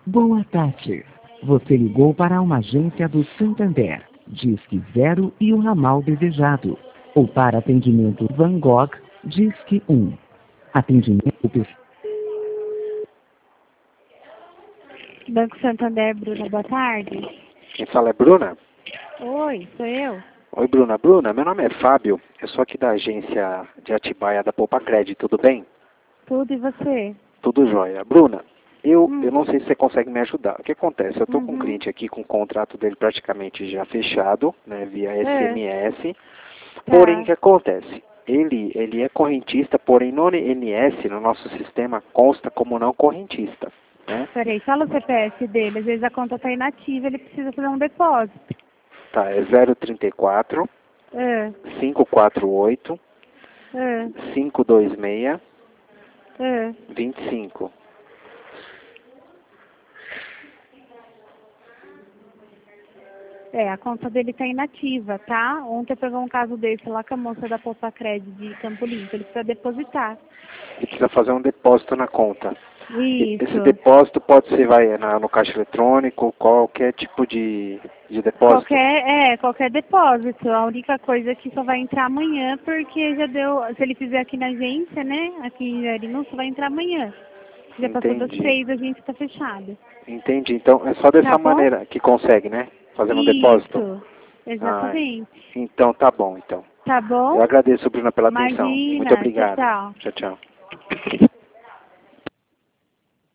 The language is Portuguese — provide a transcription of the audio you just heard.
Boa tarde. Você ligou para uma agência do Santander. Disque 0 e o ramal desejado. Ou para atendimento Van Gogh, Disque 1. Atendimento... Banco Santander, Bruna, boa tarde. Quem fala é Bruna? Oi, sou eu. Oi, Bruna. Bruna, meu nome é Fábio. Eu sou aqui da agência de Atibaia da Poupa Cred, tudo bem? Tudo e você? Tudo jóia. Bruna, eu não sei se você consegue me ajudar. O que acontece? Eu estou com um cliente aqui com o contrato dele praticamente já fechado, né, via SMS. Porém, o que acontece? Ele é correntista, porém no NS, no nosso sistema, consta como não correntista. Né? Peraí, fala o CPF dele. Às vezes a conta está inativa, ele precisa fazer um depósito. Tá, é 034 548 526 25. A conta dele está inativa, tá? Ontem pegou um caso desse lá com a moça da Poupa Cred de Campo Limpo. Ele precisa depositar. Ele precisa fazer um depósito na conta. Isso. Esse depósito pode ser no caixa eletrônico, qualquer tipo de depósito? Qualquer depósito. A única coisa é que só vai entrar amanhã, porque já deu... Se ele fizer aqui na agência, né? Aqui em Jarinu, só vai entrar amanhã. Já passou das 6, a gente está fechada. Entendi. Então, é só dessa maneira que consegue, né? Fazendo um depósito? Isso, exatamente. Então, tá bom, então. Tá bom? Eu agradeço, Bruna, pela atenção. Imagina. Muito obrigado. Tchau, Tchau, tchau.